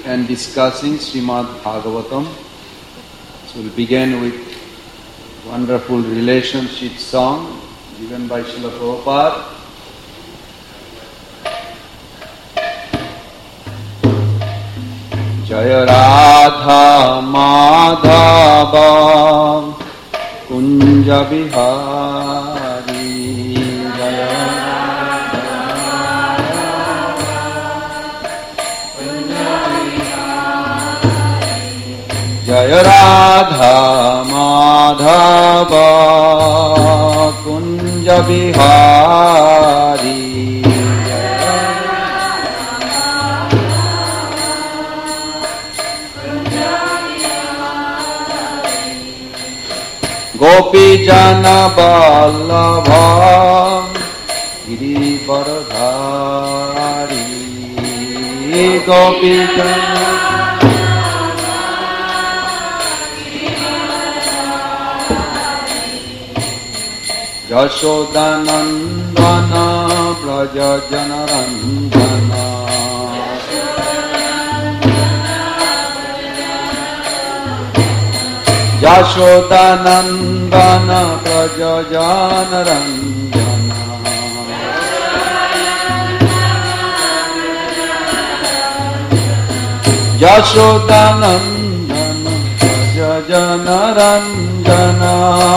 and discussing Srimad Bhagavatam. So we'll begin with wonderful relationship song given by Srila Prabhupada. Jaya Radha Madhava Kunja Bihari Jaya Jaya Radha Madhava Kunja Bihari Gopi Jana Vallabha Giri Varadhari Gopi Jana Yashodanandana Braja Janarandana Yashodanandana Braja Janarandana Yashodanandana Braja Janarandana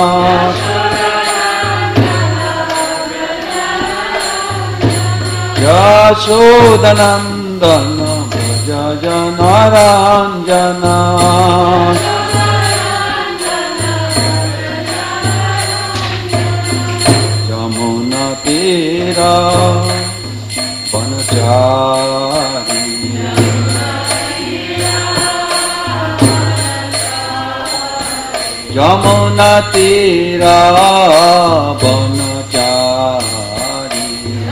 Yashodanandana Braja Janarandana Yamuna Tira Vanachari Yamuna Tira Vanachari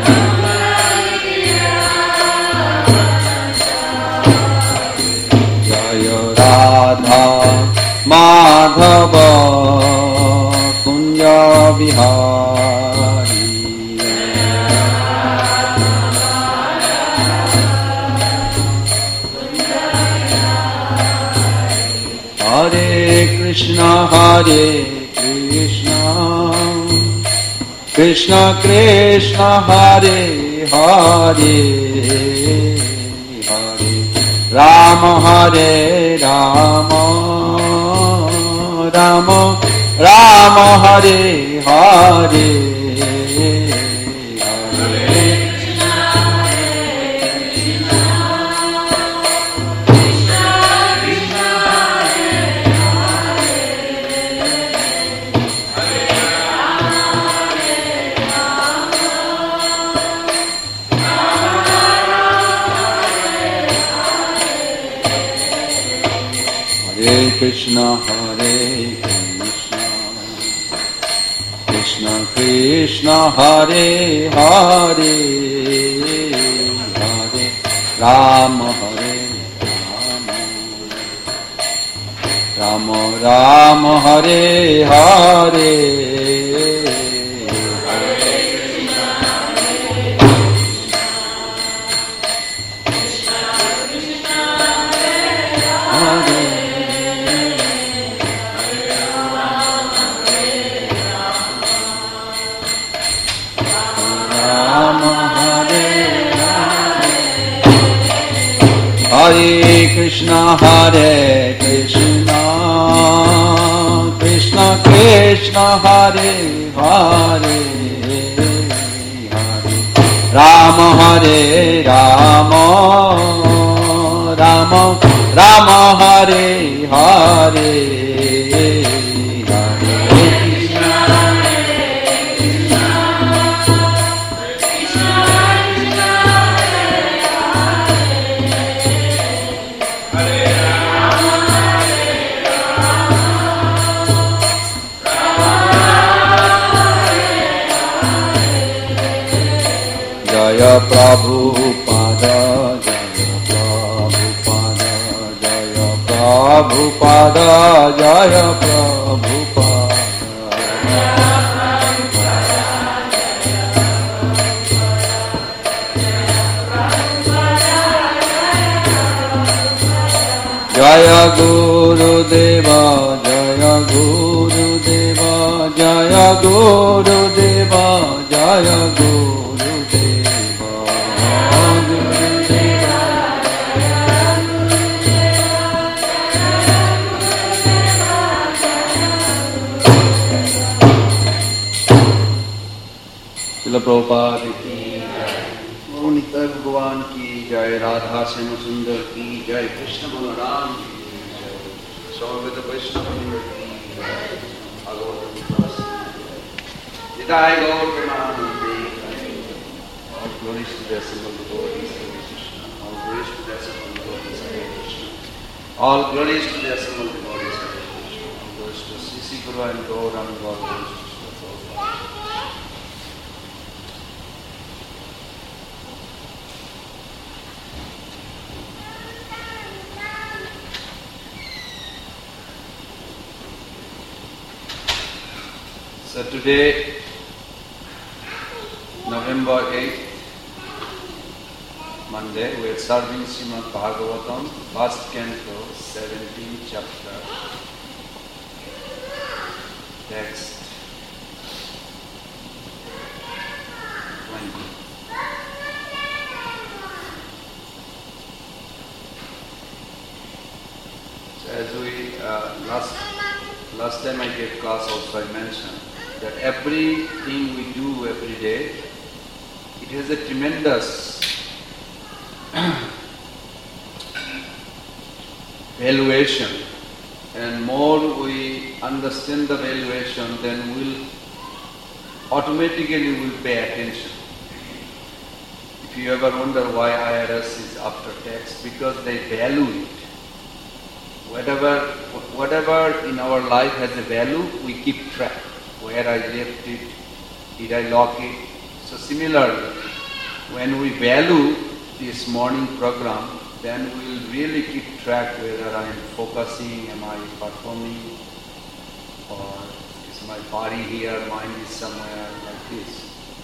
Jaya Radha Madhava Kunja Bihari Hare Krishna Krishna Krishna Hare Hare Hare Rama Hare Rama Rama Rama Hare Hare Hare Krishna Krishna Krishna Hare Hare Hare Rama Hare Rama Rama Hare Hare Hare Krishna Krishna Krishna Hare Hare Hare Rama Hare Rama Rama Rama Hare Hare Jaya Prabhupada Jaya Prabhupada Jaya Prabhupada Jaya Gurudeva, Jaya Gurudeva, Jaya Gurudeva, Jaya Gurudeva, Gurudeva. Srila Prabhupada ki jai, Nitya Bhagavan ki jai, Radha Shyama Sundar ki jai, Krishna Balaram ki jai, Sarvata Vaishnava ki jai, Bhagavatam Vikas ki jai, Jai Gaur Premanande, all glories to the assembled devotees, Hare Krishna, all glories to the assembled devotees, Hare Krishna, all glories to the assembled devotees, Hare Krishna, all glories to Sisi Guru and Gauranga, all glories to Srila Prabhupada. So today, November 8th, Monday, we are serving Srimad Bhagavatam, first canto, 17th chapter, text 20. So as we, last time I gave class also I mentioned, that everything we do every day, it has a tremendous valuation, and more we understand the valuation, then we'll automatically pay attention. If you ever wonder why IRS is after tax, because they value it. Whatever in our life has a value, we keep track. Where I left it, did I lock it? So similarly, when we value this morning program, then we will really keep track whether I am focusing, am I performing, or is my body here, mind is somewhere like this.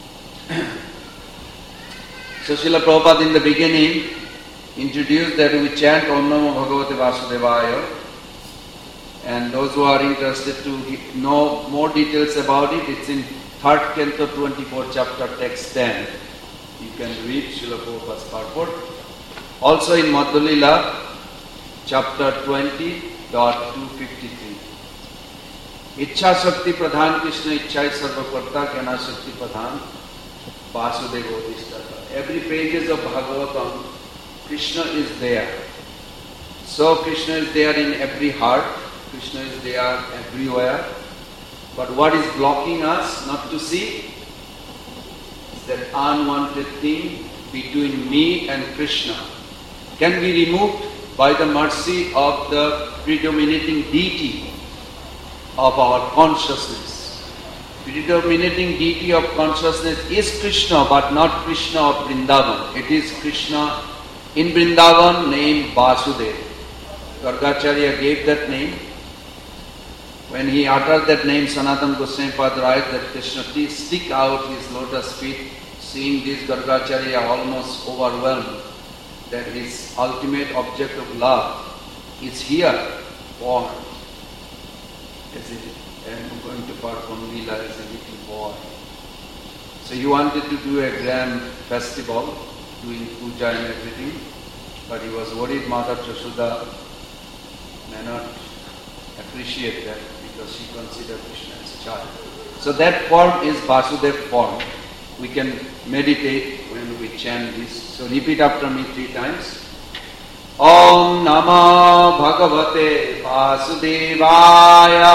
So Srila Prabhupada in the beginning introduced that we chant Om Namo Bhagavate Vasudevaya. And those who are interested to know more details about it, it's in 3rd Canto 24 chapter text 10. You can read Srila Prabhupada's purport. Also in Madhulila chapter 20.253. Ichha Shakti Pradhan Krishna Ichha Sarvakarta Kena Shakti Pradhan Vasudeva Odhishtata. Every pages of Bhagavatam, Krishna is there. So Krishna is there in every heart. Krishna is there everywhere. But what is blocking us not to see is that unwanted thing between me and Krishna can be removed by the mercy of the predominating deity of our consciousness. Predominating deity of consciousness is Krishna, but not Krishna of Vrindavan. It is Krishna in Vrindavan named Vasudeva. Gargacharya gave that name. When he uttered that name, Sanatana Goswami Pad writes that Krishna stick out his lotus feet, seeing this Gargacharya almost overwhelmed that his ultimate object of love is here, born. And going to perform Leela as a little boy. So he wanted to do a grand festival, doing puja and everything, but he was worried Mother Yashoda may not appreciate that because she considered Krishna as a child. So that form is Vasudeva form. We can meditate when we chant this. So repeat after me 3 times. Om Namah Bhagavate Vasudevaya.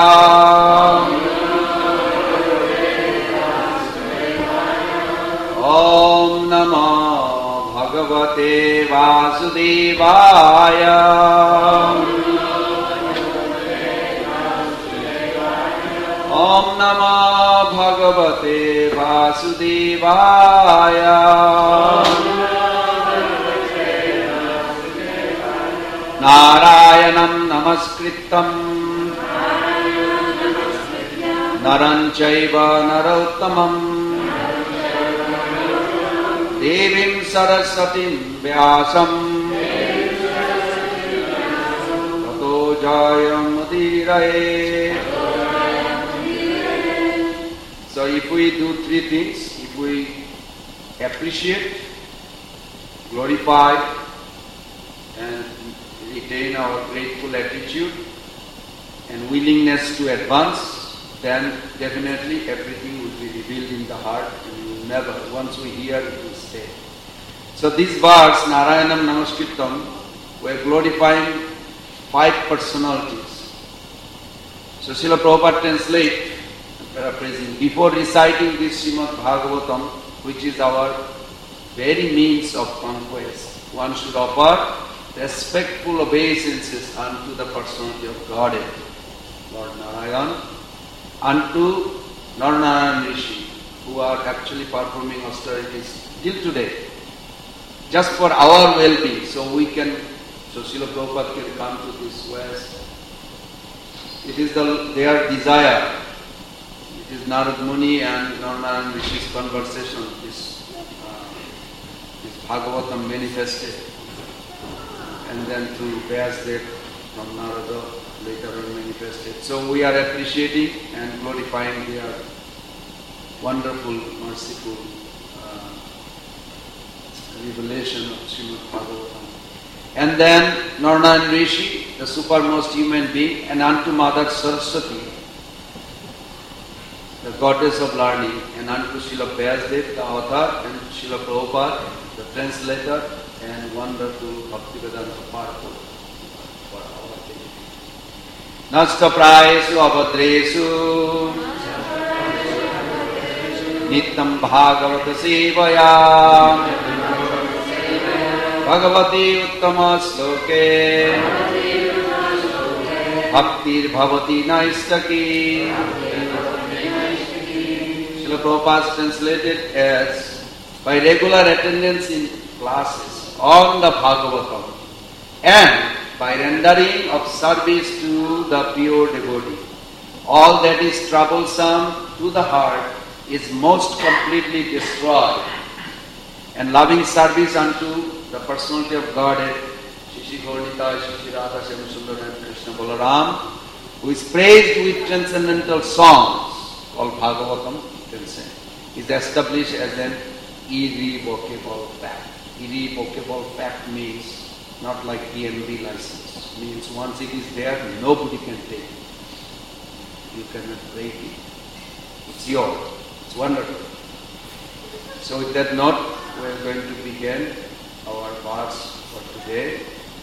Om Namah Bhagavate Vasudevaya. Om Namah Bhagavate Vasudevaya. Narayanam Namaskritam Naran Chaiva Narottamam Devim Saraswatim Vyasam Jayamudiraye. So if we do three things, if we appreciate, glorify, and retain our grateful attitude and willingness to advance, then definitely everything will be revealed in the heart and we will never, once we hear, it will stay. So this verse, Narayanam Namaskritam, we are glorifying 5 personalities. So Srila Prabhupada translate, paraphrasing, before reciting this Srimad Bhagavatam, which is our very means of conquest, one should offer respectful obeisances unto the personality of Godhead, Lord Narayan, unto Narnarayan Rishi, who are actually performing austerities till today, just for our well-being, so Srila Prabhupada can come to this West. It is their desire. It is Narad Muni and Narnarayan Rishi's conversation, this Bhagavatam manifested, and then through Vyasdev from Narada later on manifested. So we are appreciating and glorifying their wonderful, merciful revelation of Srimad Bhagavatam. And then Narnarayan Rishi, the supermost human being, and unto Mother Saraswati, the goddess of learning, and unto Srila Vyasdev, the author, and Srila Prabhupada, the translator, and wonderful Bhaktivedanta Purport for our benefit. Nasta prayesu abhadresu Nityam Bhagavata Sevaya Bhagavati Uttama Sloke Bhaktir Bhavati Naistaki. Srila Prabhupada translated as by regular attendance in classes on the Bhagavatam and by rendering of service to the pure devotee, all that is troublesome to the heart is most completely destroyed, and loving service unto the personality of Godhead, Shri Gaurnita, Shri Radha, Shyam Sundar and Krishna Balaram, who is praised with transcendental songs called Bhagavatam, you can say, is established as an irrevocable fact. Irrevocable fact means not like DMV license. Means once it is there, nobody can take it. You cannot break it. It's yours. It's wonderful. So with that note, we are going to begin our verse for today.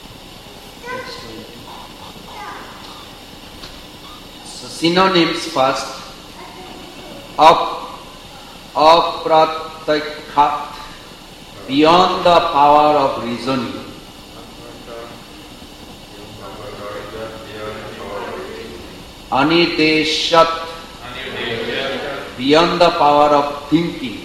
So synonyms first. Apratakhat, beyond the power of reasoning. Anideshat, beyond the power of thinking.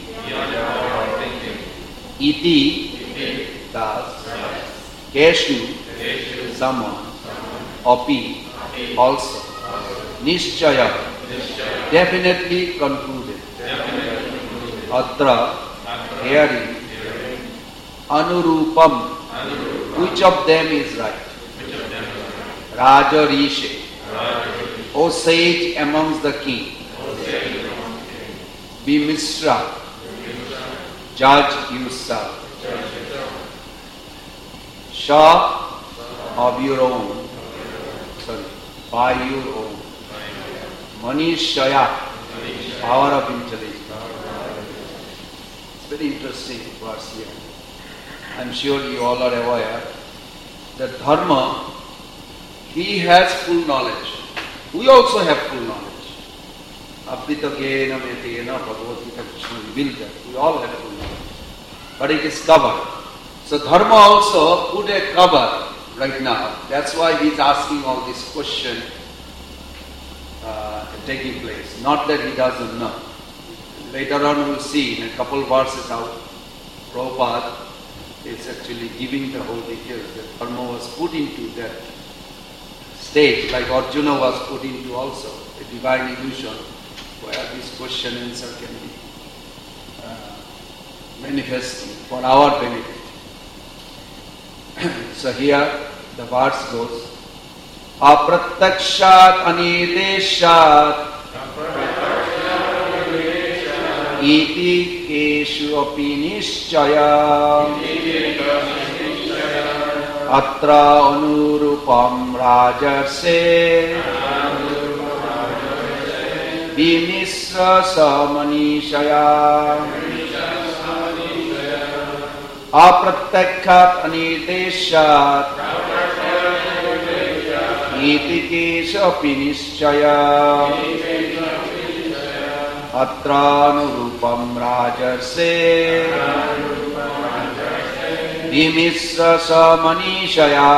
Iti, thus. Keshu, someone. Api, also. Nishchaya, definitely concluded. Atra, hearing. Anurupam, which of them is right? Raja Rishi, O sage amongst the king. Be Mishra, judge yourself. Shah, of your own. By your own. Manishaya, power of intelligence. It's very interesting verse here. I'm sure you all are aware that Dharma, he has full knowledge. We also have full knowledge. Abrita Gena Metena Bhagavad Gita Krishna revealed that. We all have full knowledge. But it is covered. So Dharma also put a cover right now. That's why he's asking all this question taking place. Not that he doesn't know. Later on we'll see in a couple verses how Prabhupada is actually giving the whole details that Dharma was put into that stage, like Arjuna was put into also, a divine illusion, where this question and answer can be manifesting for our benefit. So here the verse goes, Aprattakshat anirdeshat iti keshu api nischaya atra anurupam rajarse vimisra samanishaya aprattakshat anirdeshat iti keshu api nischaya Atranurupam rajarse Vimisra samanishaya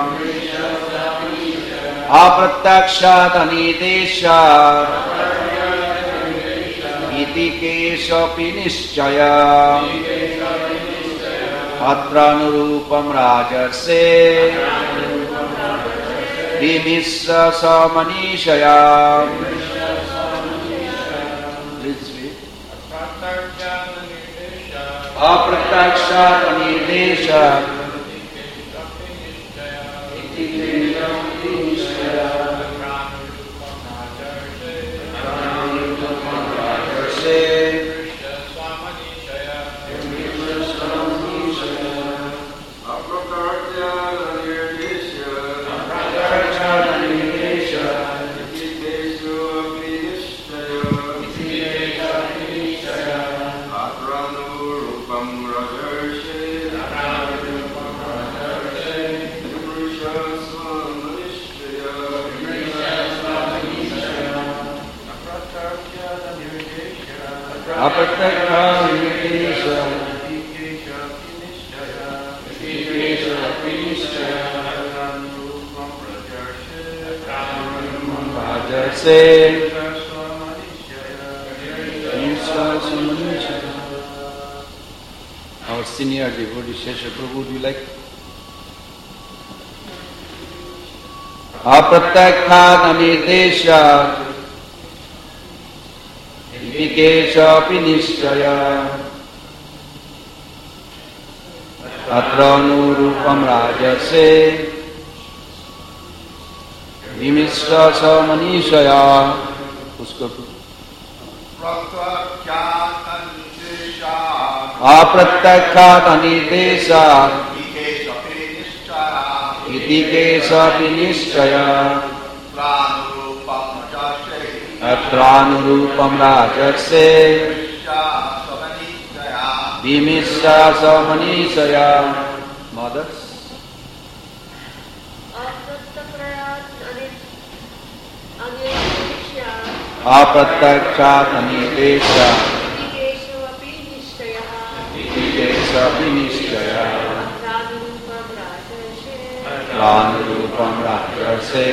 Aprattakshat anideshat Iti keshapi nischaya Atranurupam rajarse Vimisra samanishaya Aprattakshat anirdeshat iti keshapi nischaya Atranurupam rajarse Aprattakshat anirdeshat iti keshapi nischaya Atranurupam rajarse Vimisra samanishaya. Our senior devotee Shesha Prabhu, would you like? Aprattakshat anirdeshat iti keshapi nischaya Atranurupam rajarse Vimisra samanishaya. Aprattakshat anirdeshat iti keshapi nischaya Atranurupam rajarse Vimisra samanishaya. Mothers. Aprattakshat anirdeshat iti keshapi nischaya Atranurupam rajarse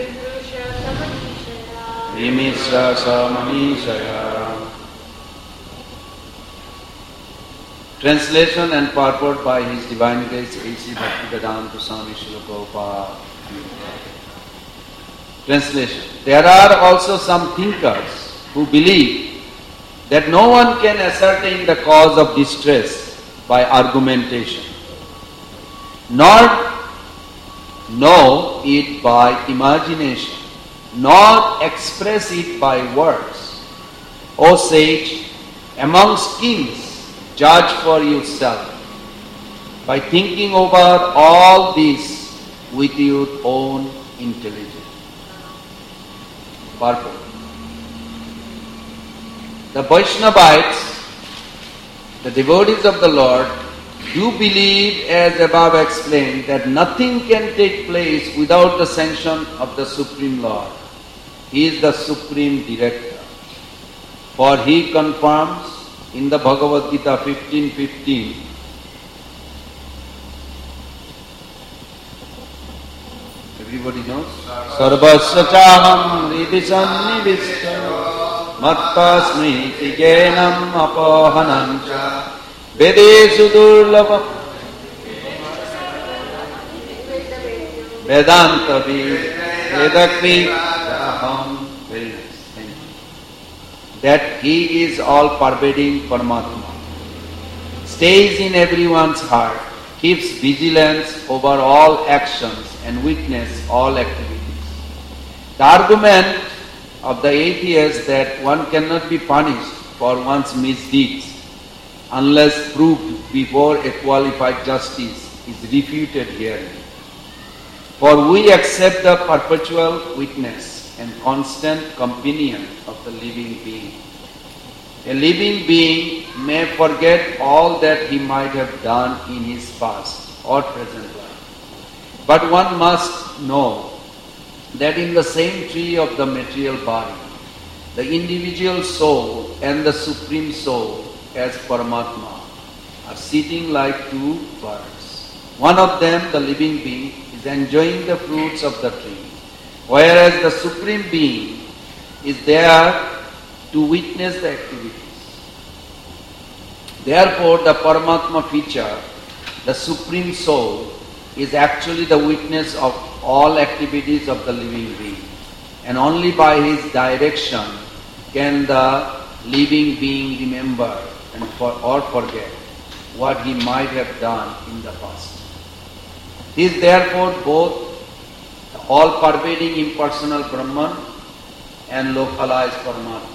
Vimisra samanishaya. Translation and purport by His Divine Grace A.C. Bhaktivedanta Swami Srila Prabhupada. Translation. There are also some thinkers who believe that no one can ascertain the cause of distress by argumentation, nor know it by imagination, nor express it by words. O sage, amongst kings, judge for yourself by thinking over all this with your own intelligence. Purport. The Vaishnavites, the devotees of the Lord, do believe, as above explained, that nothing can take place without the sanction of the Supreme Lord. He is the Supreme Director. For He confirms in the Bhagavad Gita 15:15, everybody knows, Sarvasya chaham hridhi sannivishta mattasmi tigenam apohanam cha vedesu durlabha vedanta vedakri aham. Very nice. Thank you. That He is all-pervading Paramatma, stays in everyone's heart, keeps vigilance over all actions and witness all activities. The argument of the atheist that one cannot be punished for one's misdeeds unless proved before a qualified justice is refuted here. For we accept the perpetual witness and constant companion of the living being. A living being may forget all that he might have done in his past or present life. But one must know that in the same tree of the material body, the individual soul and the supreme soul as Paramatma are sitting like two birds. One of them, the living being, is enjoying the fruits of the tree, whereas the supreme being is there to witness the activities. Therefore, the Paramatma feature, the supreme soul, is actually the witness of all activities of the living being. And only by his direction can the living being remember or forget what he might have done in the past. He is therefore both the all-pervading impersonal Brahman and localized Paramatma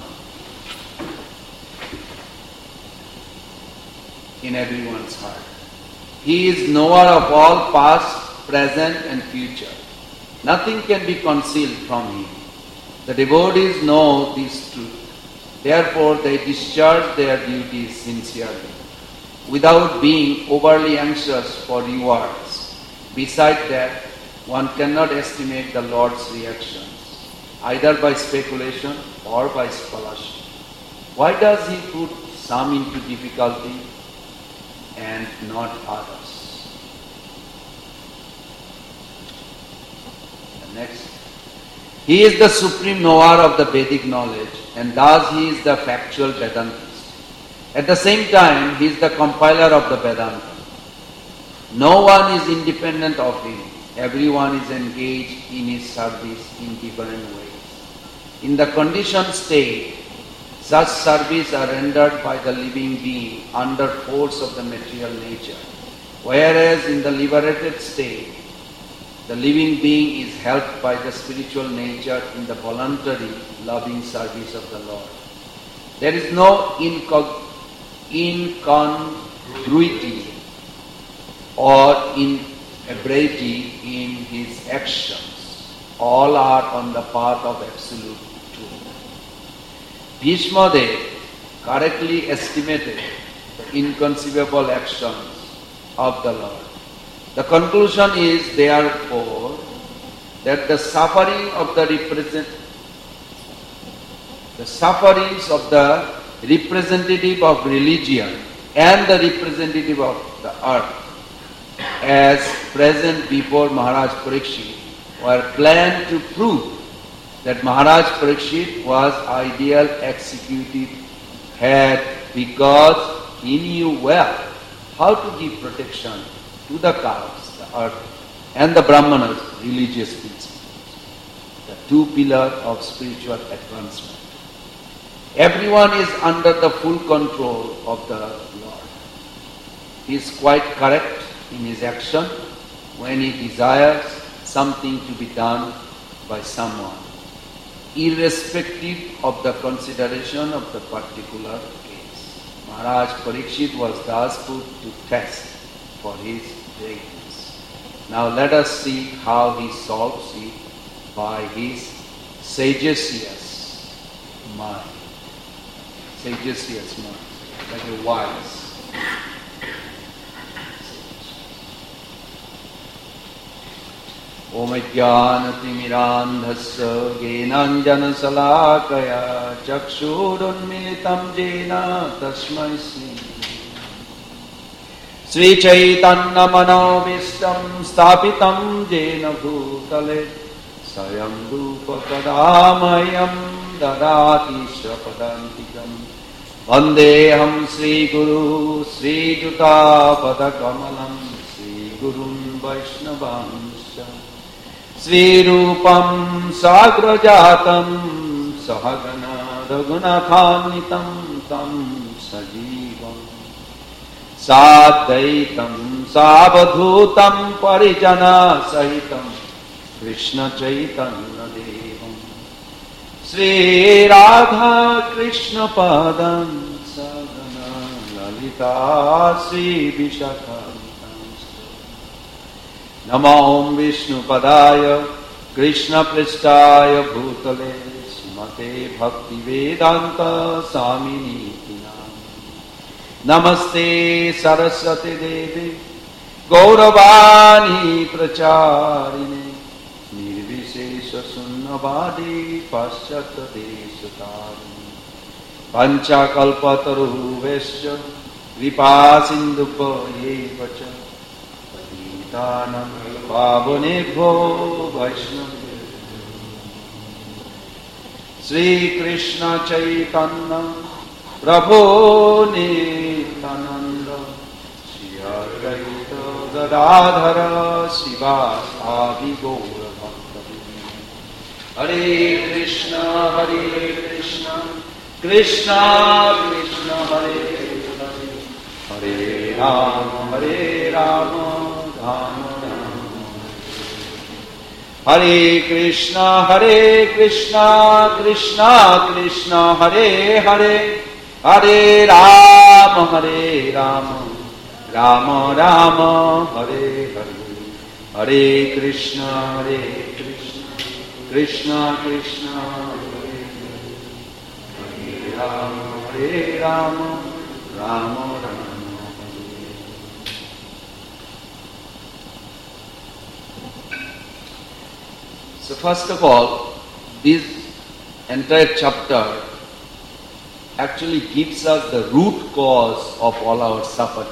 in everyone's heart. He is knower of all past, present and future. Nothing can be concealed from him. The devotees know this truth. Therefore, they discharge their duties sincerely, without being overly anxious for rewards. Besides that, one cannot estimate the Lord's reactions, either by speculation or by scholarship. Why does he put some into difficulty and not others? Next. He is the supreme knower of the Vedic knowledge, and thus he is the factual Vedantist. At the same time, he is the compiler of the Vedanta. No one is independent of him. Everyone is engaged in his service in different ways. In the conditioned state, such service are rendered by the living being under force of the material nature, whereas in the liberated state, the living being is helped by the spiritual nature in the voluntary, loving service of the Lord. There is no incongruity or inebriety in his actions. All are on the path of absolute truth. Bhishma Dev correctly estimated the inconceivable actions of the Lord. The conclusion is, therefore, that the sufferings of the representative of religion and the representative of the earth, as present before Maharaj Parikshit, were planned to prove that Maharaj Parikshit was ideal executive head because he knew well how to give protection to the cows, the earth, and the Brahmanas, religious principles, the two pillars of spiritual advancement. Everyone is under the full control of the Lord. He is quite correct in his action when he desires something to be done by someone, irrespective of the consideration of the particular case. Maharaj Parikshit was thus put to test for his greatness. Now let us see how he solves it by his sagacious mind. Sagacious mind, like a wise. Om Ajnanatimirandhasya Gyenanjana Salakaya Chakshurunmilitam Jena Tasmai Sri Chaitanya Manovistam Stapitam Jena Bhutale Sayam Rupa Kadamayam Dadati Shapadantikam Vandeham Sri Guru Sri Juta Padakamalam Sri Gurun Vaishnavansha Sri Rupam Sagrajatam Sahagana Raghunathanitam Tam Sajivam Sadaitam Savadhutam Parijana Sahitam Krishna Chaitanya Devam Sri Radha Krishna Padam Sadhana Lalita Sri Vishakhantam Namo Vishnu Padaya Krishna Pristaya Bhutale Srimate Bhakti Vedanta Swamini Namaste Saraswati Devi Gauravani Pracharine Nirvishesha Sunnavadi Paschata Deshatari Pancha Kalpataru Vesha Kripa Sindhupa Yevacha Patitanam Pavonebho Vaishnava Sri Krishna Chaitanya Prabhu Nityananda Shri Advaita Gadadhara Sivasadi Gaura Bhakta Hare Krishna Krishna Krishna Hare Hare Hare Rama Rama Rama Hare Krishna Krishna Krishna Hare Hare Hare Rama Rama Rama Hare Hare Hare Krishna Krishna Krishna Hare Hare Rama Rama Rama So first of all, this entire chapter actually gives us the root cause of all our suffering.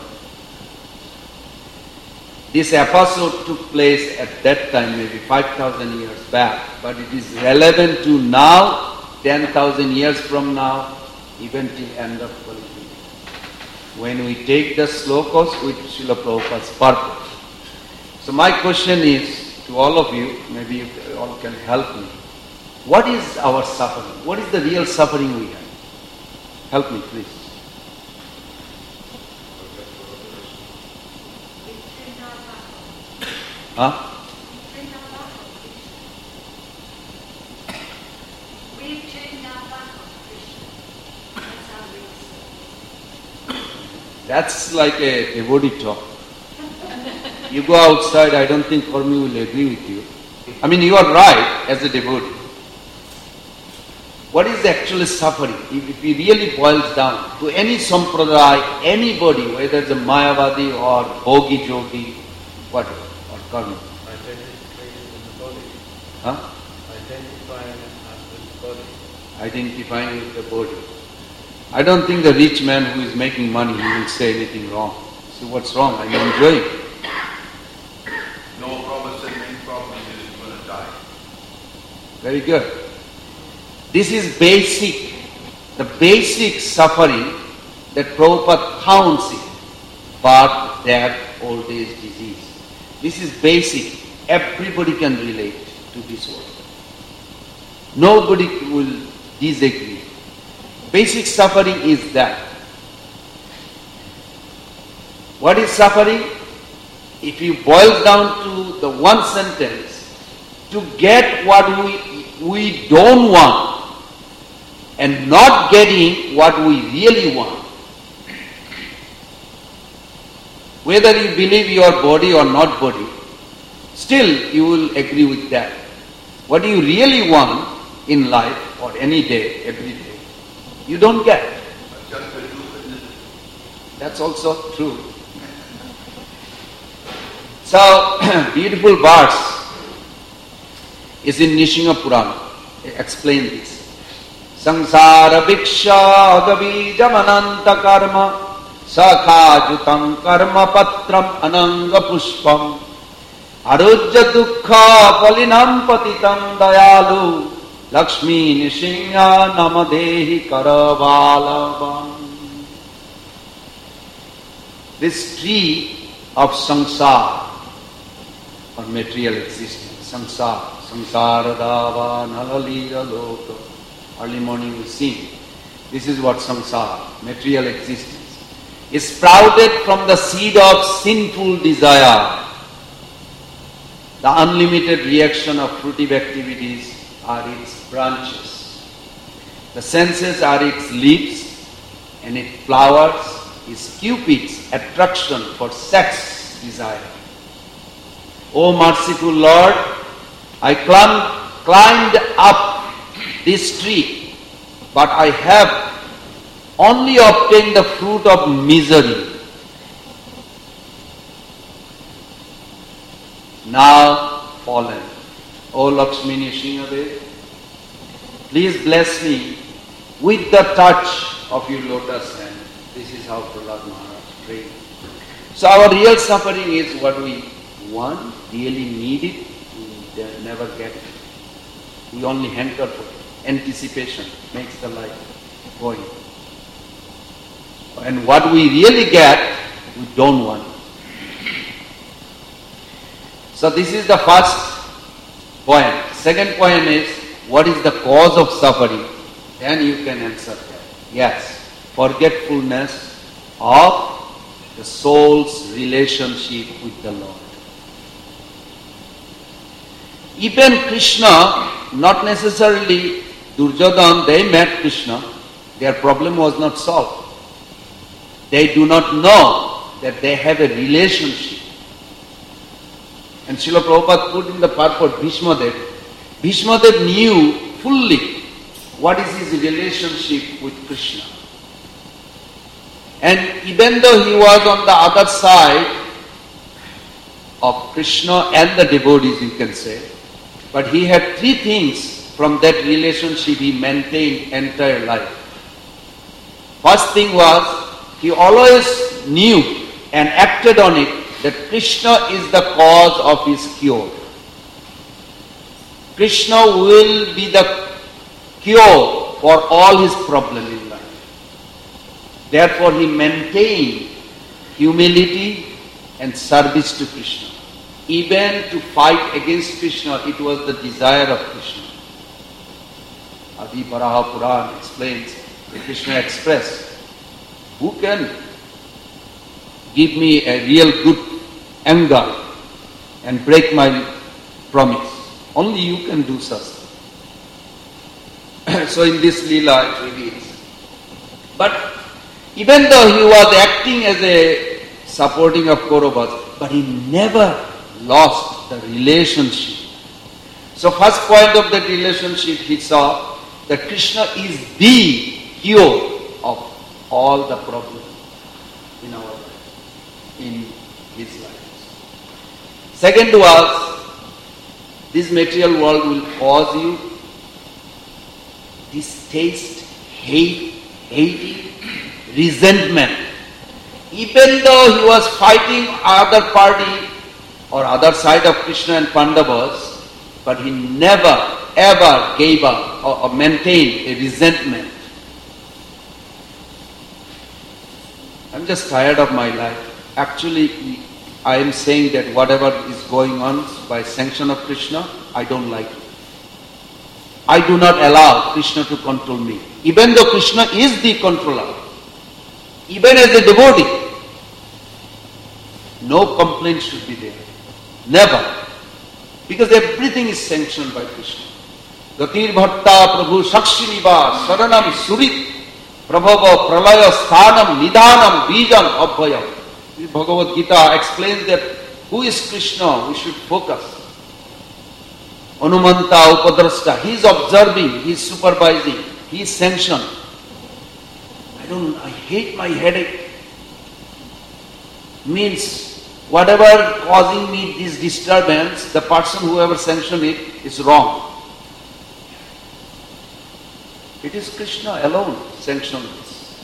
This episode took place at that time, maybe 5,000 years back, but it is relevant to now, 10,000 years from now, even till end of Kali Yuga. When we take the slokas with Srila Prabhupada's purpose. So my question is to all of you, maybe you all can help me. What is our suffering? What is the real suffering we have? Help me, please. Huh? That's like a devotee talk. You go outside, I don't think Karmi will agree with you. I mean, you are right as a devotee. What is actually suffering? If we really boils down to any sampradaya, anybody, whether it's a Mayavadi or Bhogi Jogi, whatever, or Karma. Identifying with the body. Huh? Identifying with the body. Identifying with the body. I don't think the rich man who is making money, he will say anything wrong. So what's wrong? I'm enjoying. No problem, the main problem is you're going to die. Very good. This is basic, the basic suffering that Prabhupada counts in, birth, death, old age, disease. This is basic. Everybody can relate to this world. Nobody will disagree. Basic suffering is that. What is suffering? If you boil down to the one sentence, to get what we don't want, and not getting what we really want. Whether you believe you are body or not body, still you will agree with that. What you really want in life or any day, every day, you don't get. That's also true. So, beautiful verse is in Nishinga Purana. Explain this. Sangsara Viksha Gavijamananta Karma Sakhajutam Karma Patram Ananga Pushpam Arujya Dukha Palinam Patitam Dayalu Lakshmi Nishinga Namadehi Karavalavam. This tree of samsara or material existence, samsara dava nalalira loka. Early morning we sing. This is what samsara, material existence, is sprouted from the seed of sinful desire. The unlimited reaction of fruitive activities are its branches. The senses are its leaves, and its flowers is Cupid's attraction for sex desire. O merciful Lord, I climbed up this tree, but I have only obtained the fruit of misery. Now fallen. O Lakshmi Nrsimhadev, please bless me with the touch of your lotus hand. This is how Prahlad Maharaj prayed. So our real suffering is what we want, really need it, we never get it. We only hanker for it. Anticipation makes the life going. And what we really get, we don't want. So this is the first point. Second point is, what is the cause of suffering? Then you can answer that. Yes, forgetfulness of the soul's relationship with the Lord. Even Krishna, not necessarily Duryodhana, they met Krishna, their problem was not solved. They do not know that they have a relationship. And Srila Prabhupada put in the purport Bhishmadev. Bhishmadev knew fully what is his relationship with Krishna. And even though he was on the other side of Krishna and the devotees, you can say, but he had three things from that relationship he maintained entire life. First thing was, he always knew and acted on it that Krishna is the cause of his cure. Krishna will be the cure for all his problems in life. Therefore he maintained humility and service to Krishna. Even to fight against Krishna, it was the desire of Krishna. Adi Varaha Puran explains that Krishna expressed, who can give me a real good anger and break my promise? Only you can do such. So in this Leela it really is. But even though he was acting as a supporting of Kauravas, but he never lost the relationship. So first point of that relationship, he saw that Krishna is the cure of all the problems in our life, in his life. Second was, this material world will cause you distaste, hating, resentment. Even though he was fighting other party or other side of Krishna and Pandavas, but he never ever gave up or maintained a resentment. I'm just tired of my life. Actually, I am saying that whatever is going on by sanction of Krishna, I don't like it. I do not allow Krishna to control me. Even though Krishna is the controller, even as a devotee, no complaint should be there. Never. Because everything is sanctioned by Krishna. Gatir Bhatta Prabhu Sakshiniva Saranam Surit Prabhava Pralaya Sthanam Nidhanam Bijam Abhayam. Bhagavad Gita explains that who is Krishna, we should focus. Anumanta Upadrashta, he is observing, he is supervising, he is sanctioned. I hate my headache. Means whatever causing me this disturbance, the person whoever sanctioned it is wrong. It is Krishna alone sanctioned this.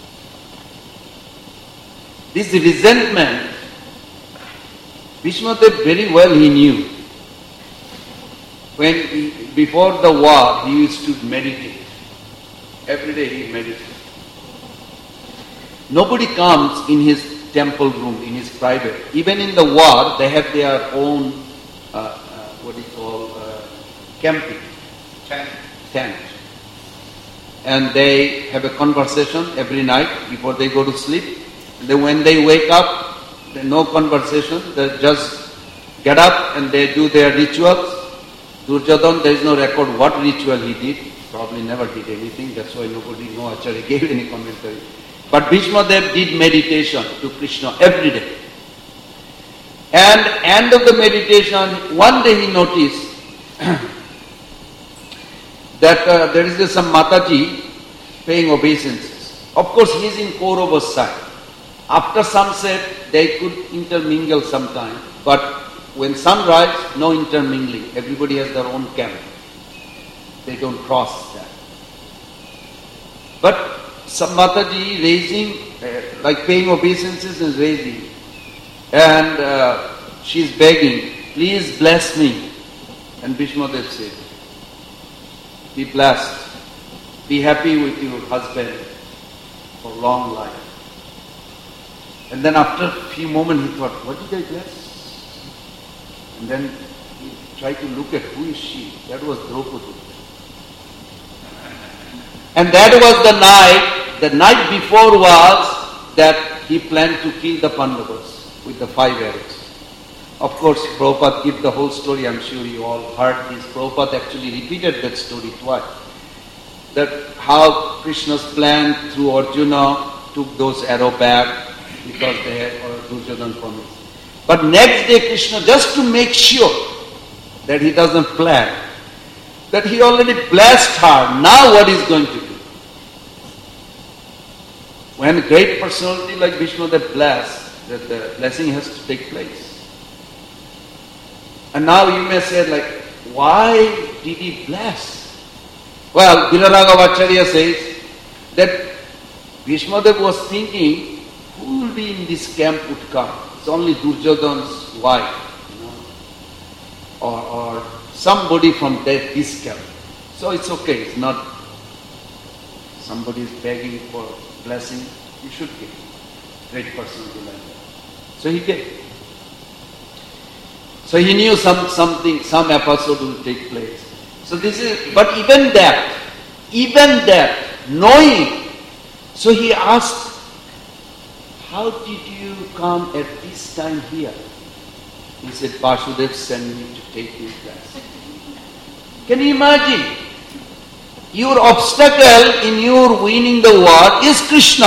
This resentment, Bhishmadev very well he knew. Before the war, he used to meditate. Every day he meditated. Nobody comes in his temple room, in his private. Even in the war, they have their own, camping. Tent. And they have a conversation every night before they go to sleep. And then when they wake up, no conversation, they just get up and they do their rituals. Duryodhana, there is no record what ritual he did. Probably never did anything. That's why no Acharya gave any commentary. But Bhishma Dev did meditation to Krishna every day. And end of the meditation, one day he noticed that there is some Mataji paying obeisances. Of course, he is in Kaurava's side. After sunset, they could intermingle sometime. But when sunrise, no intermingling. Everybody has their own camp. They don't cross that. But some Mataji raising, like paying obeisances and raising. And she's begging, please bless me. And Bhishma Dev said, be blessed. Be happy with your husband for long life. And then after a few moments he thought, what did I bless? And then he tried to look at who is she. That was Draupadi. And that was the night before was that he planned to kill the Pandavas with the 5 arrows. Of course, Prabhupada gave the whole story. I'm sure you all heard this. Prabhupada actually repeated that story twice. That how Krishna's plan through Arjuna took those arrows back because they had Duryodhana promised. But next day Krishna, just to make sure that he doesn't plan, that he already blessed her, now what is going to do? When a great personality like Vishnu that bless, that the blessing has to take place. And now you may say like, why did he bless? Well, Vilaragavacharya says that Bhishmadev was thinking, who will be in this camp would come? It's only Duryodhana's wife, or somebody from this camp. So it's okay, it's not somebody is begging for blessing, you should give. Great personality like that. So he gave. So he knew some episode will take place. So this is, but even that, knowing, so he asked, how did you come at this time here? He said, Vasudev sent me to take his class. Can you imagine? Your obstacle in your winning the war is Krishna.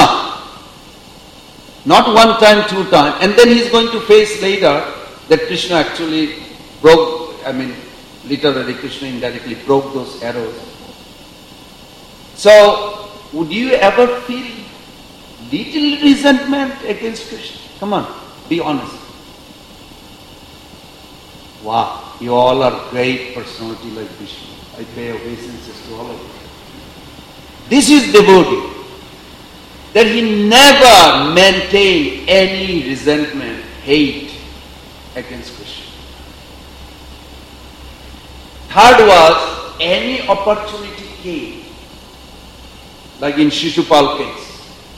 Not one time, 2 times. And then he's going to face later that Krishna actually broke, literally Krishna indirectly broke those arrows. So, would you ever feel little resentment against Krishna? Come on, be honest. Wow, you all are great personality like Vishnu. I pay obeisances to all of you. This is devotee. That he never maintained any resentment, hate against Krishna. Third was, any opportunity came, like in Shishupal case,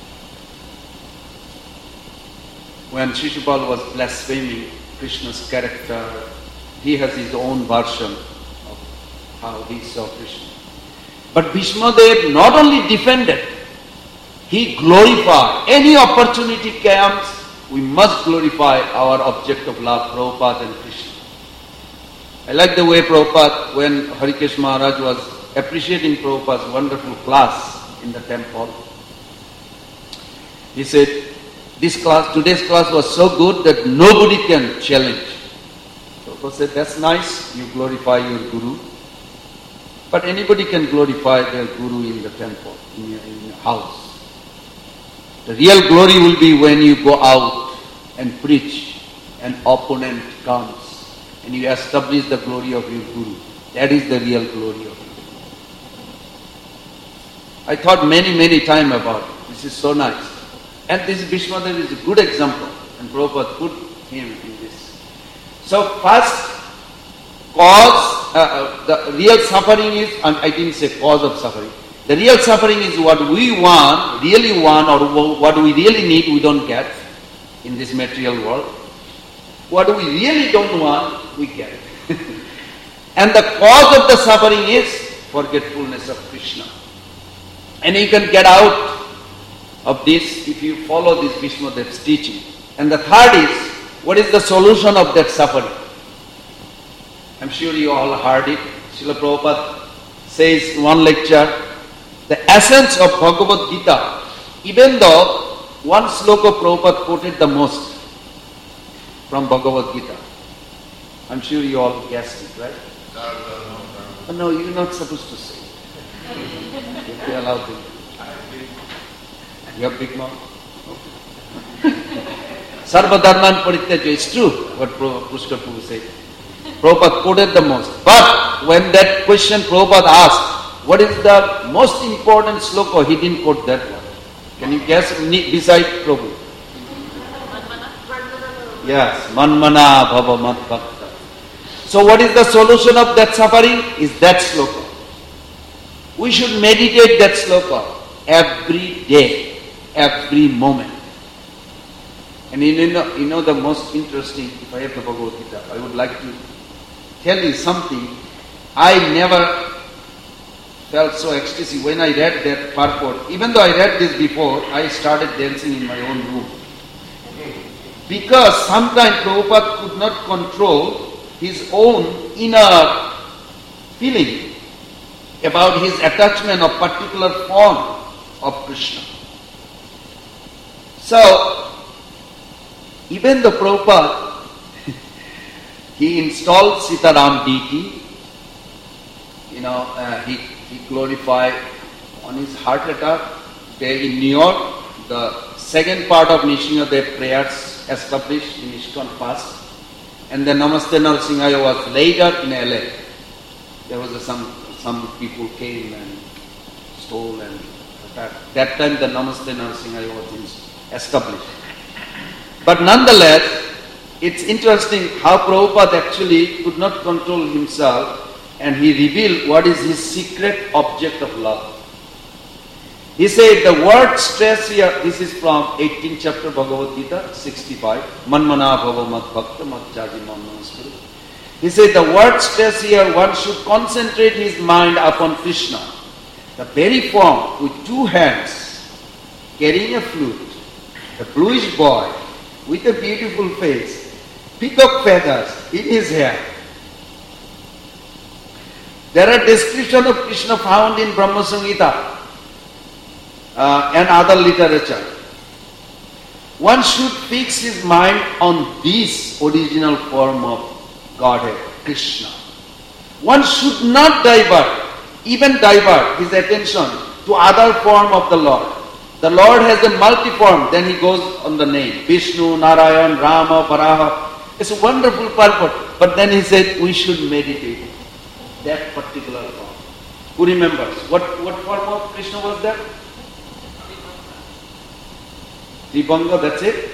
when Shishupal was blaspheming Krishna's character, he has his own version of how he saw Krishna. But Bhishmadev not only defended, he glorified. Any opportunity comes, we must glorify our object of love, Prabhupada and Krishna. I like the way Prabhupada, when Harikesh Maharaj was appreciating Prabhupada's wonderful class in the temple, he said, today's class was so good that nobody can challenge. Prabhupada said, that's nice, you glorify your Guru. But anybody can glorify their Guru in the temple, in your house. The real glory will be when you go out and preach, an opponent comes, and you establish the glory of your Guru. That is the real glory of you. I thought many times about it. This is so nice. And this Bhishmadev is a good example, and Prabhupada put him in this. So first cause, the real suffering is, and I didn't say cause of suffering, the real suffering is what we want, really want, or what we really need, we don't get in this material world. What we really don't want, we get. And the cause of the suffering is forgetfulness of Krishna. And you can get out of this if you follow this Bhishmadev's teaching. And the third is, what is the solution of that suffering? I'm sure you all heard it. Srila Prabhupada says in one lecture, the essence of Bhagavad Gita, even though one sloka Prabhupada quoted the most from Bhagavad Gita. I'm sure you all guessed it, right? Oh, no, you're not supposed to say it. If you allow them. You have big mouth? Sarva Dharman Parityaja, it's true what Pushkar Prabhu said. Prabhupada quoted the most. But when that question Prabhupada asked, what is the most important sloka, he didn't quote that one. Can you guess beside Prabhu? Yes, Manmana Bhava Mat Bhakta. So what is the solution of that suffering? Is that sloka. We should meditate that sloka every day, every moment. And you know the most interesting, if I have the Bhagavad Gita, I would like to tell you something. I never felt so ecstasy when I read that purport. Even though I read this before, I started dancing in my own room. Because sometimes Prabhupada could not control his own inner feeling about his attachment of particular form of Krishna. So, even the Prabhupada, he installed Sitaram deity, he glorified on his heart attack there in New York, the second part of Nishingadev prayers established in ISKCON past, and then Namaste Narasimhaya was later in LA. There was some people came and stole and attacked. That time the Namaste Narasimhaya was established. But nonetheless, it's interesting how Prabhupada actually could not control himself and he revealed what is his secret object of love. He said the word stress here, this is from 18th chapter Bhagavad Gita, 65. Manmana bhava mat bhakta mat jaji manmanaskuru. He said the word stress here, one should concentrate his mind upon Krishna. The very form with two hands, carrying a flute, a bluish boy with a beautiful face, peacock feathers in his hair. There are descriptions of Krishna found in Brahma Samhita and other literature. One should fix his mind on this original form of Godhead, Krishna. One should not even divert his attention to other form of the Lord. The Lord has a multi-form, then he goes on the name. Vishnu, Narayan, Rama, Varaha. It's a wonderful purport. But then he said we should meditate that particular form. Who remembers? What form of Krishna was that? Tribhanga, that's it?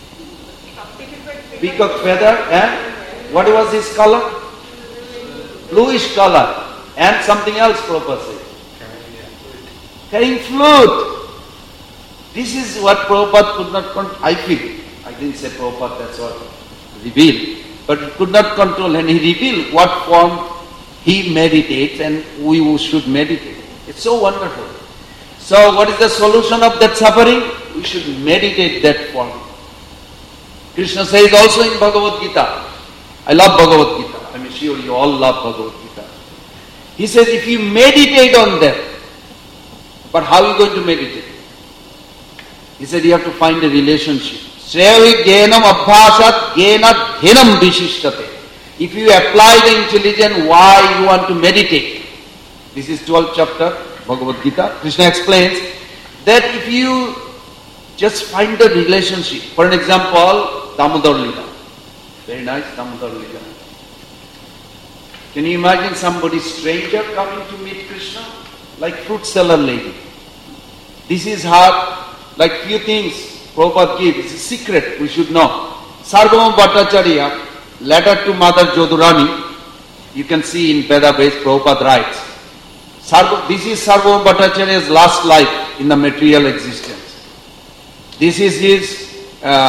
Peacock feather, and what was his color? Bluish color. And something else Prabhupada said. Carrying flute. This is what Prabhupada could not control. I feel. I didn't say Prabhupada, that's what revealed. But he could not control, and he revealed what form he meditates and we should meditate. It's so wonderful. So what is the solution of that suffering? We should meditate that form. Krishna says also in Bhagavad Gita, I love Bhagavad Gita. I'm sure you all love Bhagavad Gita. He says if you meditate on that, but how are you going to meditate? He said you have to find a relationship. Shreyavi gyenam abhasat gyenat dhinam vishishtate. If you apply the intelligence, why you want to meditate? This is 12th chapter, Bhagavad Gita. Krishna explains that if you just find the relationship, for an example, Damodar Lila. Very nice, Damodar Lila. Can you imagine somebody stranger coming to meet Krishna? Like fruit seller lady. This is her, like few things Prabhupada gives. It's a secret we should know. Sarvabhauma Bhattacharya, letter to Mother Jodhurani, you can see in Veda Base, Prabhupada writes, this is Sarvabhauma Bhattacharya's last life in the material existence. This is his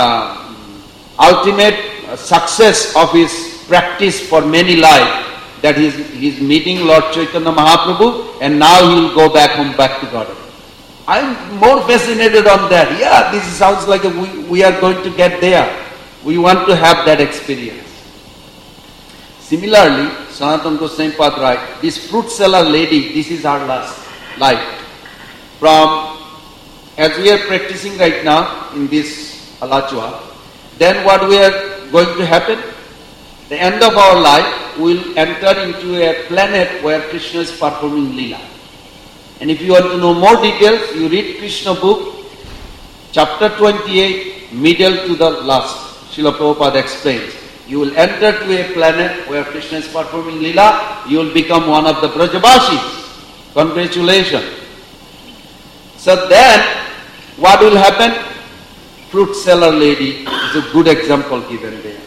ultimate success of his practice for many lives, that he's meeting Lord Chaitanya Mahaprabhu and now he will go back home, back to Godhead. I'm more fascinated on that. Yeah, this sounds like we are going to get there. We want to have that experience. Similarly, Sanatana Goswami Pad write, this fruit seller lady, this is her last life. From, as we are practicing right now in this Alachua, then what we are going to happen? The end of our life, we will enter into a planet where Krishna is performing Leela. And if you want to know more details, you read Krishna book, chapter 28, middle to the last. Srila Prabhupada explains. You will enter to a planet where Krishna is performing Leela, you will become one of the Brajavasis. Congratulations. So then, what will happen? Fruit seller lady is a good example given there.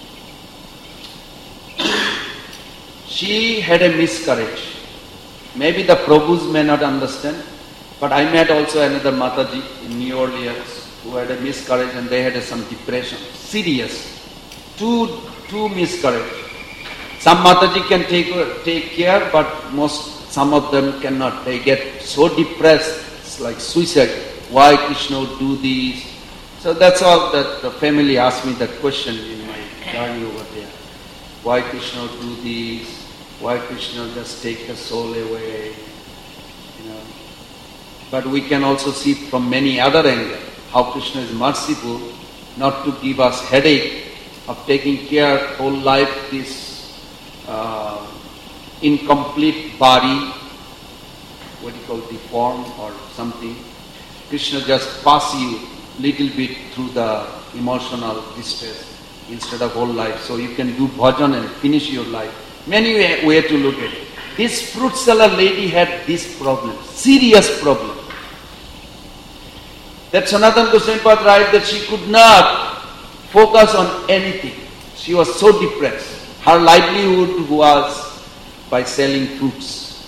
She had a miscarriage. Maybe the Prabhus may not understand, but I met also another Mataji in New Orleans who had a miscarriage and they had some depression. Serious. Two miscarriage. Some Mataji can take care, but some of them cannot. They get so depressed, it's like suicide. Why Krishna would do this? So that's all that the family asked me that question in my journey over there. Why Krishna would do this? Why Krishna just take the soul away? But we can also see from many other angles how Krishna is merciful not to give us headache of taking care whole life this incomplete body, what do you call, deformed or something. Krishna just pass you little bit through the emotional distress instead of whole life. So you can do bhajan and finish your life. Many way to look at it. This fruit seller lady had this problem, serious problem. That Sanatana Goswami Pad write that she could not focus on anything. She was so depressed. Her livelihood was by selling fruits.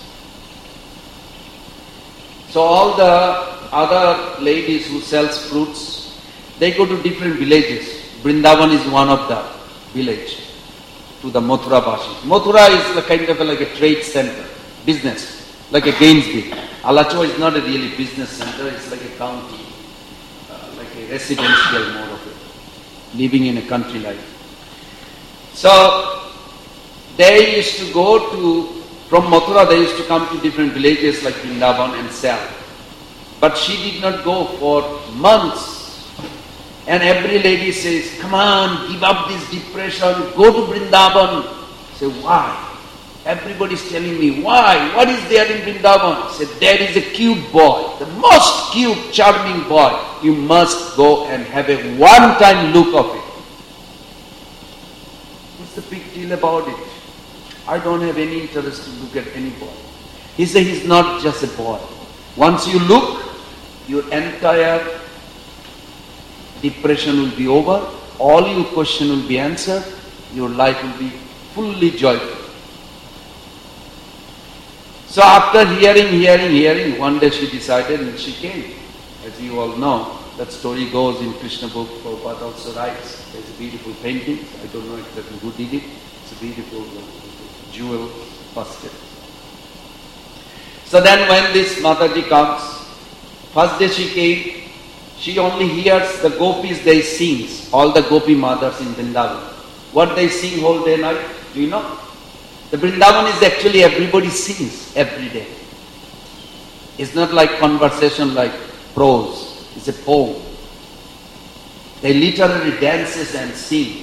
So all the other ladies who sells fruits, they go to different villages. Vrindavan is one of the village to the Mathura Bashis. Mathura is a kind of like a trade center, business, like a Gainesville. Alachua is not a really business center, it's like a county, like a residential mode of it, living in a country life. So they used to go to, from Mathura they used to come to different villages like Vrindavan and sell. But she did not go for months. And every lady says, come on, give up this depression, go to Vrindavan. I say, why? Everybody's telling me, why? What is there in Vrindavan? I said, there is a cute boy, the most cute, charming boy. You must go and have a one-time look of it. What's the big deal about it? I don't have any interest to look at any boy. He said, he's not just a boy. Once you look, your entire depression will be over, all your question will be answered, your life will be fully joyful. So after hearing, one day she decided and she came. As you all know, that story goes in Krishna book, Prabhupada also writes. There's a beautiful painting, I don't know exactly who did it. It's a beautiful jewel basket. So then when this Mataji comes, first day she came, she only hears the gopis, they sing, all the gopi mothers in Vrindavan. What they sing whole day night, do you know? The Vrindavan is actually everybody sings every day. It's not like conversation like prose, it's a poem. They literally dances and sing.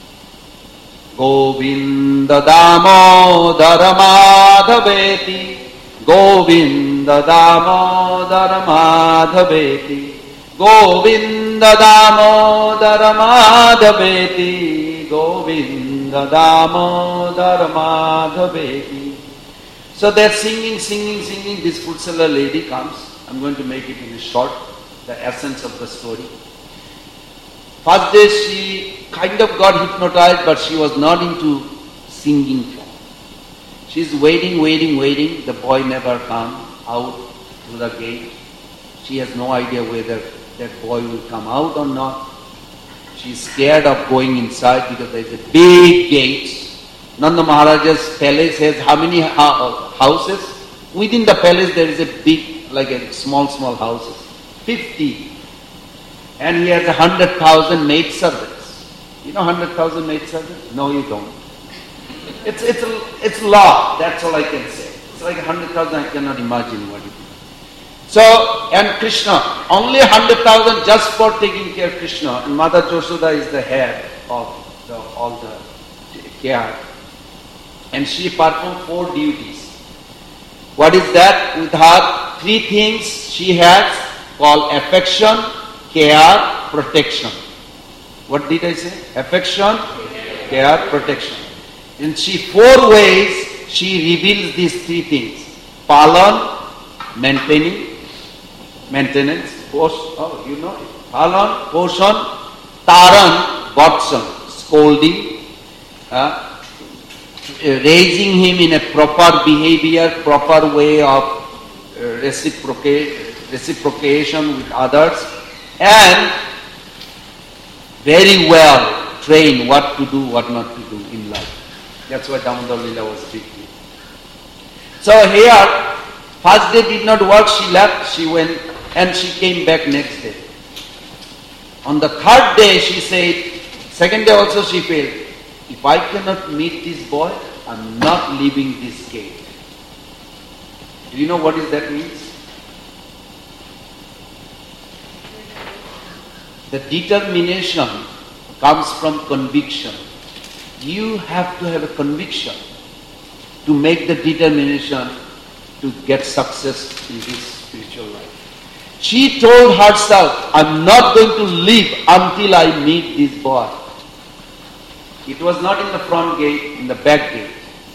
Govinda Damodara Madhaveti, Govinda Damodara Madhaveti, Govinda Damodara Madhaveti, Govinda Damodara Madhaveti. So they're singing. This fruit seller lady comes. I'm going to make it in a short, the essence of the story. First day she kind of got hypnotized, but she was not into singing form. She's waiting. The boy never come out through the gate. She has no idea whether that boy will come out or not. She's scared of going inside because there's a big gate. Nanda Maharaja's palace has how many houses? Within the palace there is a big, like a small houses. 50. And he has 100,000 maid servants. You know 100,000 maid servants? No, you don't. It's law. That's all I can say. It's like 100,000. I cannot imagine what it is. So, and Krishna, only 100,000 just for taking care of Krishna. And Mother Yashoda is the head of all the care. And she performed 4 duties. What is that? With her, 3 things she has called affection, care, protection. What did I say? Affection, care, protection. In 4 ways she reveals these 3 things. Palan, maintenance, you know it. Palan, poshan, taran, bhatshan, scolding, raising him in a proper behavior, proper way of reciprocation with others, and very well train what to do, what not to do in life. That's why Damodar Lila was big. So here, first day did not work, she left, she went, and she came back next day. On the 3rd day, she said, 2nd day also she failed. If I cannot meet this boy, I'm not leaving this gate. Do you know what that means? The determination comes from conviction. You have to have a conviction to make the determination to get success in this spiritual life. She told herself, I'm not going to leave until I meet this boy. It was not in the front gate, in the back gate.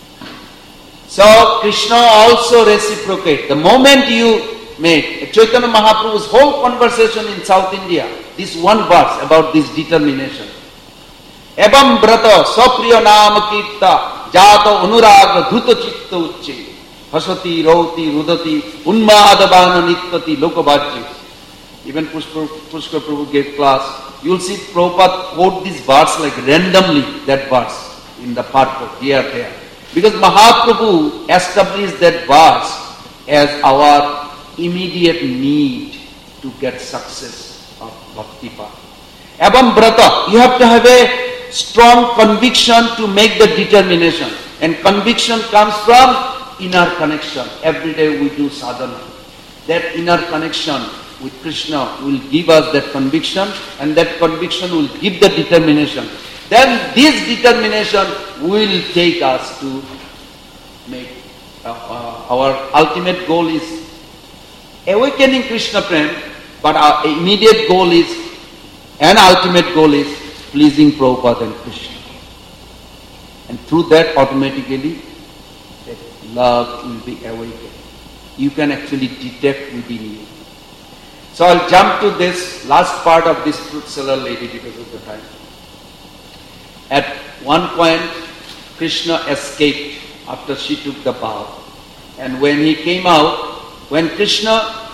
So Krishna also reciprocates. The moment you meet, Chaitanya Mahaprabhu's whole conversation in South India, this one verse about this determination. Evam brata sapriya nama kirta jata anuraga dhuta chitta ucce hasati rauti rudati unmadavana nityati lokabhajya. Even Pushkar Prabhu gave class. You will see Prabhupada quote this verse like randomly, that verse in the purport, here, there. Because Mahaprabhu established that verse as our immediate need to get success of bhakti path. Evam brata, you have to have a strong conviction to make the determination. And conviction comes from inner connection. Every day we do sadhana. That inner connection with Krishna will give us that conviction, and that conviction will give the determination. Then this determination will take us to make our ultimate goal is awakening Krishna Prem, but our immediate goal is, and ultimate goal is pleasing Prabhupada and Krishna. And through that automatically that love will be awakened. You can actually detect within you. So I'll jump to this last part of this fruit seller lady because of the time. At one point, Krishna escaped after she took the vow. And when he came out, when he goes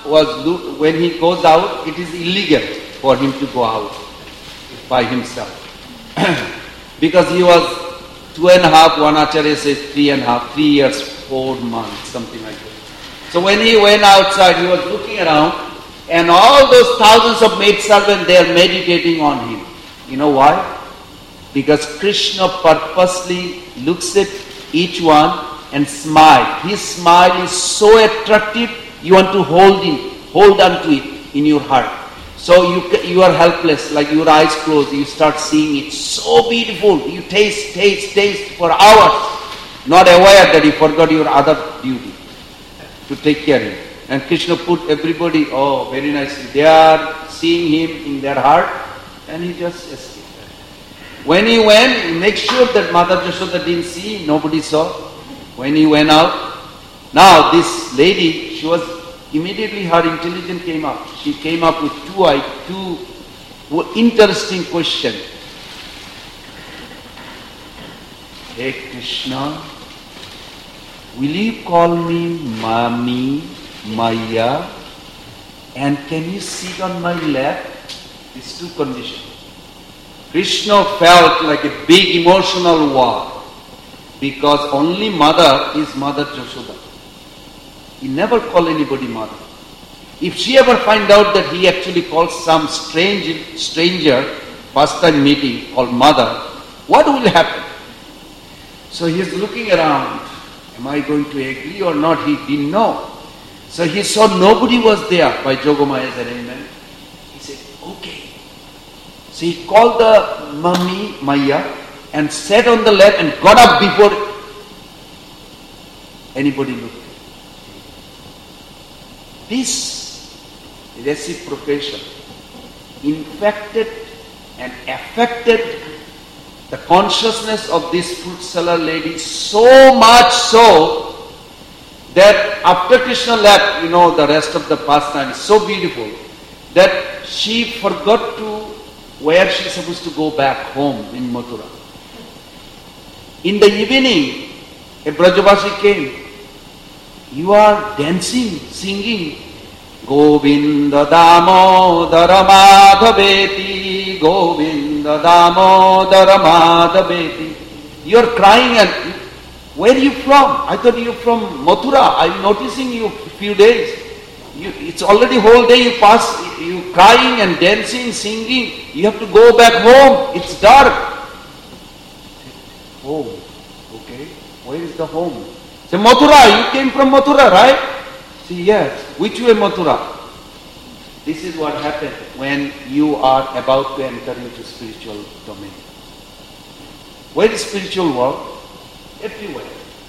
out, it is illegal for him to go out by himself. Because he was 2.5, one Acharya says 3.5, 3 years, 4 months, something like that. So when he went outside, he was looking around, and all those thousands of maidservants, they are meditating on him. You know why? Because Krishna purposely looks at each one and smiles. His smile is so attractive, you want to hold on to it in your heart. So you are helpless, like your eyes closed, you start seeing it. So beautiful. You taste for hours, not aware that you forgot your other duty to take care of him. And Krishna put everybody, very nicely. They are seeing him in their heart, and he just escaped. When he went, make sure that Mother Yashoda didn't see, nobody saw. When he went out, now this lady, she was, immediately her intelligence came up. She came up with two interesting questions. Hey Krishna, will you call me Mami, Maya, and can you sit on my lap? These 2 conditions. Krishna felt like a big emotional war because only mother is Mother Yashoda. He never called anybody mother. If she ever find out that he actually calls some stranger, first time meeting, called mother, what will happen? So he is looking around. Am I going to agree or not? He didn't know. So he saw nobody was there by Jogomaya's arrangement. He said, okay. So he called the mummy, Maya, and sat on the lap and got up before anybody looked. This reciprocation infected and affected the consciousness of this fruit seller lady so much so that after Krishna left, the rest of the pastime is so beautiful that she forgot to where she's supposed to go back home in Mathura. In the evening, a Brajavasi came. You are dancing, singing, Govinda Damodara Madhaveti, Govinda Damodara Madhaveti. You are crying and where are you from? I thought you from Mathura. I'm noticing you a few days. It's already whole day you pass, you crying and dancing, singing. You have to go back home. It's dark. Home. Okay. Where is the home? Say, Mathura. You came from Mathura, right? Say, yes. Which way Mathura? This is what happens when you are about to enter into spiritual domain. Where is spiritual world? Everywhere.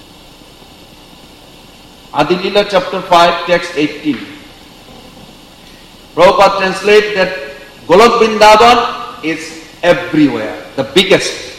Adilila chapter 5, text 18. Prabhupada translates that Golok Vrindavan is everywhere, the biggest.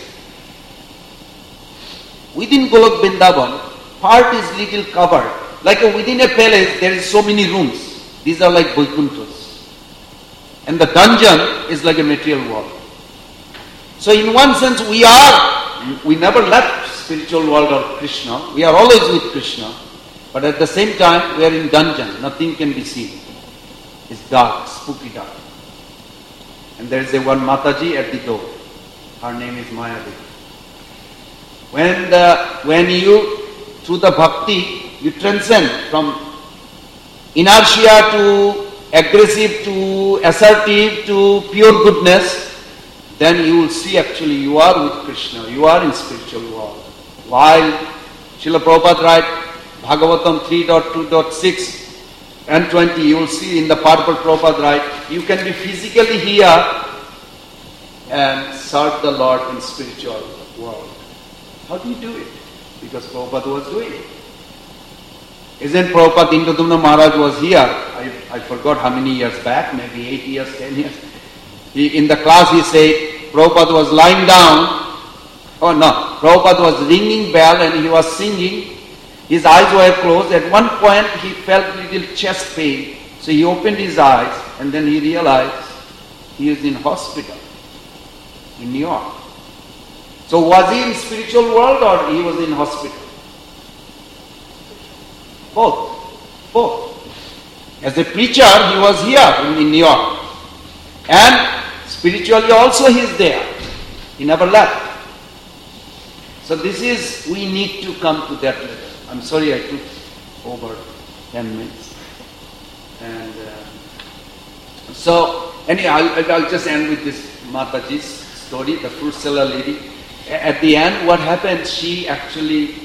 Within Golok Vrindavan, part is little covered. Like within a palace, there is so many rooms. These are like Vaikuntras. And the dungeon is like a material world. So in one sense, we never left spiritual world or Krishna. We are always with Krishna. But at the same time, we are in dungeon. Nothing can be seen. It's dark, spooky dark. And there is a one Mataji at the door. Her name is Mayadevi. When you, through the bhakti, you transcend from inertia to aggressive to assertive to pure goodness, then you will see actually you are with Krishna. You are in spiritual world. While Srila Prabhupada writes, Bhagavatam 3.2.6 and 20, you will see in the Purport Prabhupada writes, you can be physically here and serve the Lord in spiritual world. How do you do it? Because Prabhupada was doing it. Isn't Prabhupada Indradumna Maharaj was here? I forgot how many years back, maybe 8 years, 10 years. In the class he said, Prabhupada was lying down. Oh no, Prabhupada was ringing bell and he was singing. His eyes were closed. At one point he felt little chest pain. So he opened his eyes and then he realized he is in hospital in New York. So was he in spiritual world or he was in hospital? Both. As a preacher, he was here in New York. And spiritually also he is there. He never left. So we need to come to that level. I'm sorry I took over 10 minutes. And I'll just end with this Mataji's story, the fruit seller lady. At the end, what happened, she actually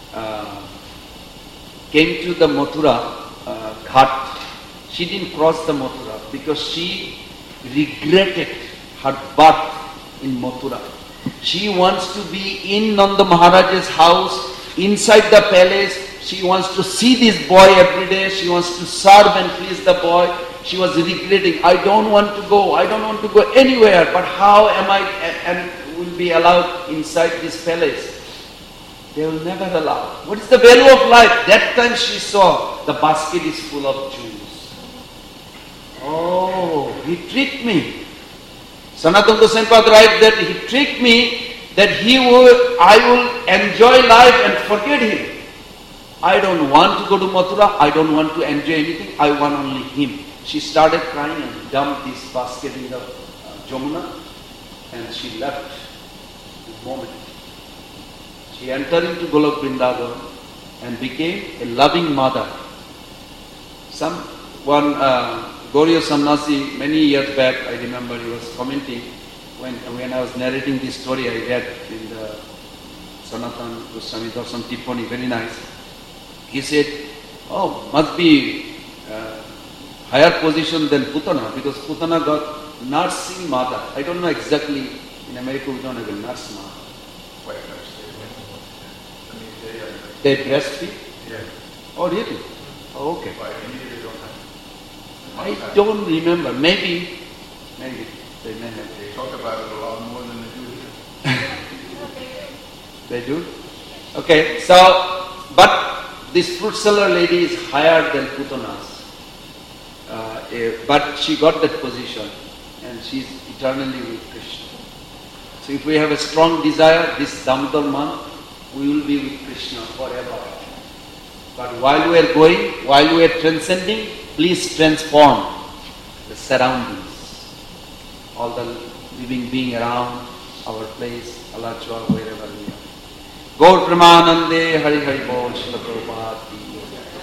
came to the Mathura Ghat. She didn't cross the Mathura because she regretted her birth in Mathura. She wants to be in Nanda Maharaj's house, inside the palace. She wants to see this boy every day. She wants to serve and please the boy. She was regretting, I don't want to go anywhere, but how am I and will be allowed inside this palace? They will never allow. What is the value of life? That time she saw the basket is full of jewels. Oh, he tricked me. Sanatana Goswami writes that he tricked me that I will enjoy life and forget him. I don't want to go to Mathura. I don't want to enjoy anything. I want only him. She started crying and dumped this basket in the Jamuna and she left the moment. She entered into Golok Vrindavan and became a loving mother. Gauriya Sannasi, many years back, I remember he was commenting when I was narrating this story I read in the Sanatana Goswami Darshan Tippani, very nice. He said, oh, must be higher position than Putana, because Putana got nursing mother. I don't know exactly, in America we don't have a nurse mother. Quite nice. They breastfeed? Yeah. Oh, really? Oh, okay. But in India they don't have. I don't remember. Maybe they may have. They talk about it a lot more than they do here. They do? Okay, so, but this fruit seller lady is higher than Putanas. But she got that position and she's eternally with Krishna. So if we have a strong desire, this Damodar month, we will be with Krishna forever. But while we are going, while we are transcending, please transform the surroundings. All the living being around our place, Alachua, wherever we are. Gaur Pramanande Hari Hari Bol Shila Prabhupada.